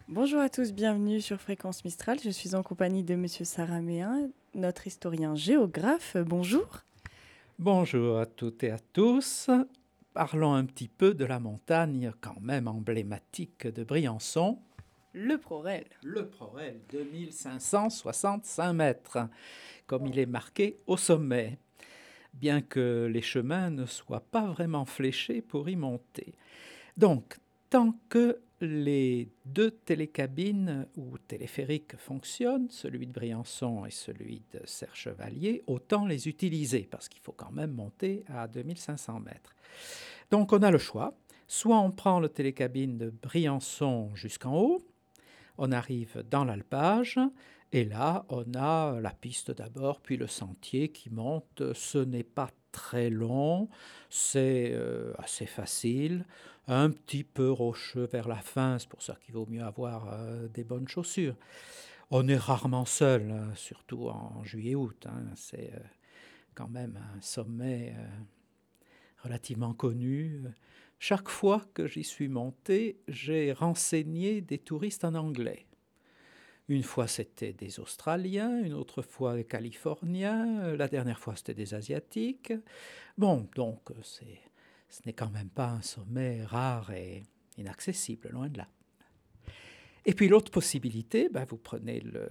Bonjour à tous, bienvenue sur Fréquence Mistral. Je suis en compagnie de Monsieur Saraméen, notre historien géographe. Bonjour. Bonjour à toutes et à tous. Parlons un petit peu de la montagne quand même emblématique de Briançon, Le Prorel. le Prorel, 2565 mètres, comme il est marqué au sommet, bien que les chemins ne soient pas vraiment fléchés pour y monter. Donc, tant que les deux télécabines ou téléphériques fonctionnent, celui de Briançon et celui de Serre-Chevalier, autant les utiliser, parce qu'il faut quand même monter à 2500 mètres. Donc on a le choix, soit on prend le télécabine de Briançon jusqu'en haut, on arrive dans l'alpage, et là on a la piste d'abord, puis le sentier qui monte. Ce n'est pas très long, c'est assez facile, un petit peu rocheux vers la fin, c'est pour ça qu'il vaut mieux avoir des bonnes chaussures. On est rarement seul, surtout en juillet-août, c'est quand même un sommet relativement connu. Chaque fois que j'y suis monté, j'ai renseigné des touristes en anglais. Une fois, c'était des Australiens, une autre fois des Californiens, la dernière fois, c'était des Asiatiques. Bon, donc, ce n'est quand même pas un sommet rare et inaccessible, loin de là. Et puis l'autre possibilité, ben, vous prenez le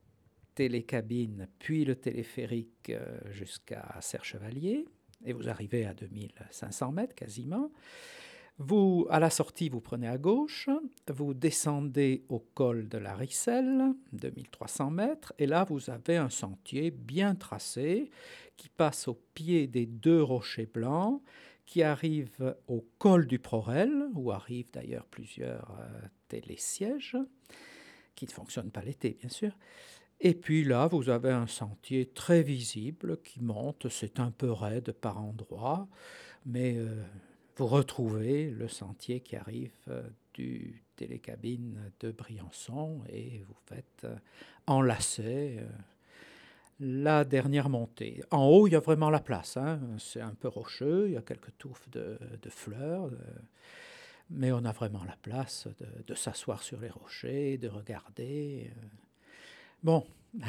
télécabine, puis le téléphérique jusqu'à Serre-Chevalier, et vous arrivez à 2500 mètres quasiment. Vous, à la sortie, vous prenez à gauche, vous descendez au col de la Risselle, 2300 mètres, et là vous avez un sentier bien tracé qui passe au pied des deux rochers blancs, qui arrive au col du Prorel, où arrivent d'ailleurs plusieurs télésièges, qui ne fonctionnent pas l'été bien sûr. Et puis là, vous avez un sentier très visible qui monte, c'est un peu raide par endroits, mais vous retrouvez le sentier qui arrive du télécabine de Briançon et vous faites enlacer la dernière montée. En haut, il y a vraiment la place, c'est un peu rocheux, il y a quelques touffes de fleurs, mais on a vraiment la place de s'asseoir sur les rochers, de regarder. Bon,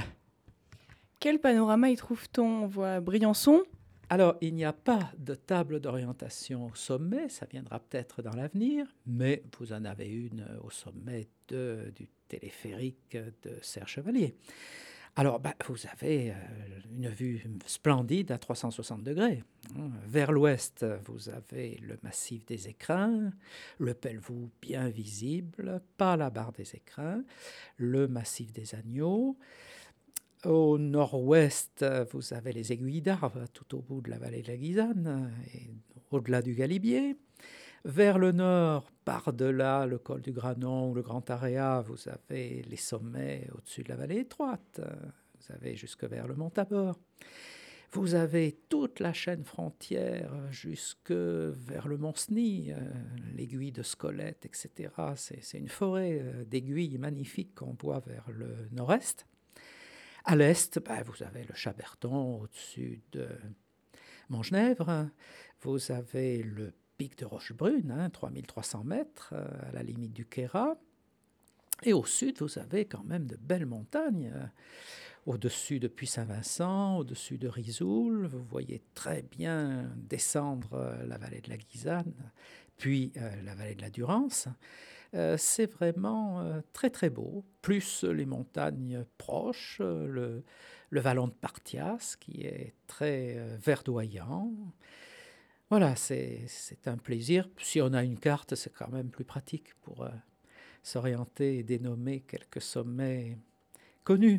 Quel panorama y trouve-t-on? On voit Briançon. alors, il n'y a pas de table d'orientation au sommet, ça viendra peut-être dans l'avenir, mais vous en avez une au sommet du téléphérique de Serre-Chevalier. Alors, ben, vous avez une vue splendide à 360 degrés. Vers l'ouest, vous avez le massif des Écrins, le Pelvoux bien visible, pas la barre des Écrins, le massif des Agneaux. Au nord-ouest, vous avez les aiguilles d'Arves, tout au bout de la vallée de la Guisane, et au-delà du Galibier. Vers le nord, par-delà le col du Granon ou le Grand Area, vous avez les sommets au-dessus de la vallée étroite. Vous avez jusque vers le Mont Tabor. Vous avez toute la chaîne frontière jusque vers le Mont Cenis, l'aiguille de Scolette, etc. C'est une forêt d'aiguilles magnifiques qu'on voit vers le nord-est. À l'est, ben, vous avez le Chaberton au-dessus de Montgenèvre. Vous avez le pic de Rochebrune, 3300 mètres, à la limite du Queyras. Et au sud, vous avez quand même de belles montagnes. Au-dessus de Puy-Saint-Vincent, au-dessus de Risoul, vous voyez très bien descendre la vallée de la Guisane, puis la vallée de la Durance. C'est vraiment très très beau, plus les montagnes proches, le vallon de Partias qui est très verdoyant. Voilà, c'est un plaisir. Si on a une carte, c'est quand même plus pratique pour s'orienter et dénommer quelques sommets connus.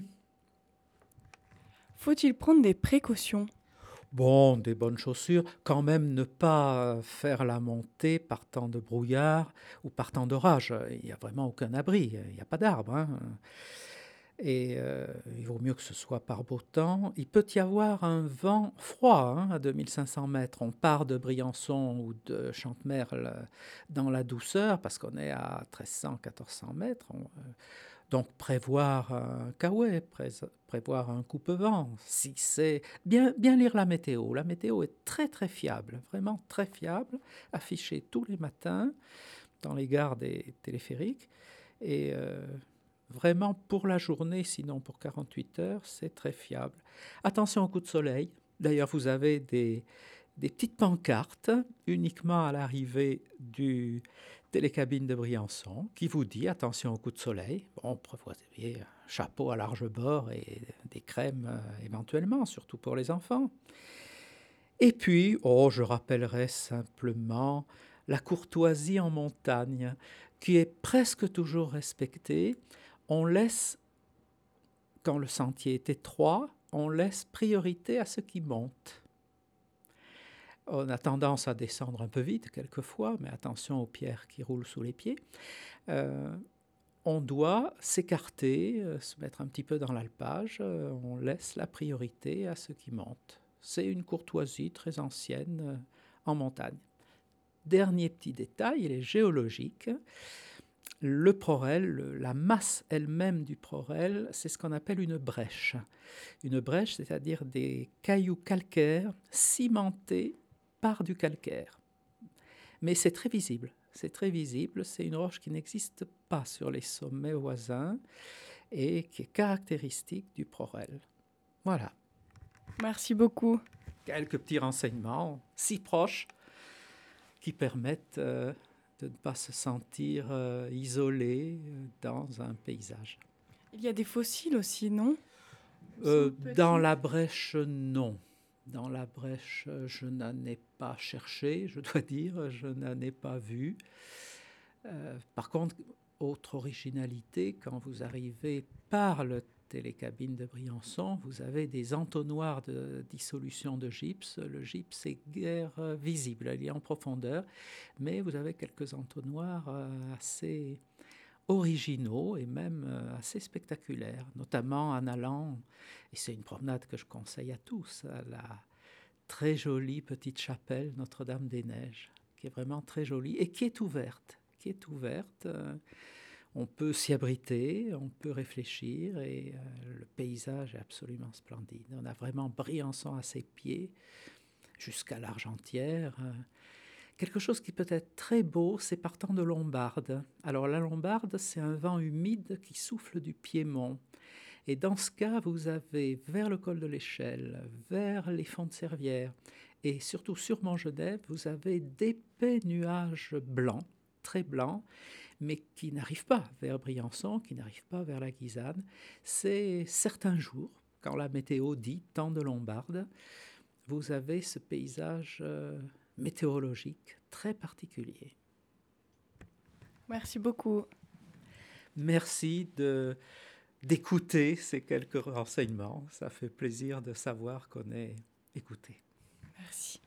Faut-il prendre des précautions? Bon, des bonnes chaussures, quand même ne pas faire la montée par temps de brouillard ou par temps d'orage. Il n'y a vraiment aucun abri, il n'y a pas d'arbre. Et il vaut mieux que ce soit par beau temps. Il peut y avoir un vent froid à 2500 mètres. On part de Briançon ou de Chantemerle dans la douceur parce qu'on est à 1300-1400 mètres. Donc prévoir un kawaii, prévoir un coupe-vent, si c'est bien lire la météo. La météo est très très fiable, vraiment très fiable, affichée tous les matins dans les gares des téléphériques. Et vraiment pour la journée, sinon pour 48 heures, c'est très fiable. Attention au coup de soleil. D'ailleurs, vous avez des petites pancartes uniquement à l'arrivée du télécabine de Briançon qui vous dit attention au coup de soleil. Bon, prévoyez un chapeau à large bord et des crèmes éventuellement, surtout pour les enfants. Et puis, je rappellerai simplement la courtoisie en montagne qui est presque toujours respectée. On laisse, quand le sentier est étroit, on laisse priorité à ceux qui montent. On a tendance à descendre un peu vite quelquefois, mais attention aux pierres qui roulent sous les pieds. On doit s'écarter, se mettre un petit peu dans l'alpage. On laisse la priorité à ceux qui montent. C'est une courtoisie très ancienne en montagne. Dernier petit détail, il est géologique. Le prorel, la masse elle-même du prorel, c'est ce qu'on appelle une brèche. Une brèche, c'est-à-dire des cailloux calcaires cimentés par du calcaire. Mais c'est très visible. C'est très visible. C'est une roche qui n'existe pas sur les sommets voisins et qui est caractéristique du prorel. Voilà. Merci beaucoup. Quelques petits renseignements si proches qui permettent de ne pas se sentir isolé dans un paysage. Il y a des fossiles aussi, non? Dans la brèche, non. Dans la brèche, je n'en ai pas cherché, je dois dire, je n'en ai pas vu. Par contre, autre originalité, quand vous arrivez par le télécabine de Briançon, vous avez des entonnoirs de dissolution de gypse. Le gypse est guère visible, il est en profondeur, mais vous avez quelques entonnoirs assez originaux et même assez spectaculaires, notamment en allant, et c'est une promenade que je conseille à tous, à la très jolie petite chapelle Notre-Dame-des-Neiges, qui est vraiment très jolie et qui est ouverte. On peut s'y abriter, on peut réfléchir et le paysage est absolument splendide. On a vraiment Briançon à ses pieds jusqu'à l'Argentière. Quelque chose qui peut être très beau, c'est partant de Lombarde. Alors la Lombarde, c'est un vent humide qui souffle du Piémont. Et dans ce cas, vous avez vers le col de l'Échelle, vers les fonds de Servières et surtout sur Montgenèvre, vous avez d'épais nuages blancs, très blancs, mais qui n'arrivent pas vers Briançon, qui n'arrivent pas vers la Guisane. C'est certains jours, quand la météo dit temps de Lombarde, vous avez ce paysage météorologique très particulier. Merci beaucoup. Merci d'écouter ces quelques renseignements. Ça fait plaisir de savoir qu'on est écouté. Merci.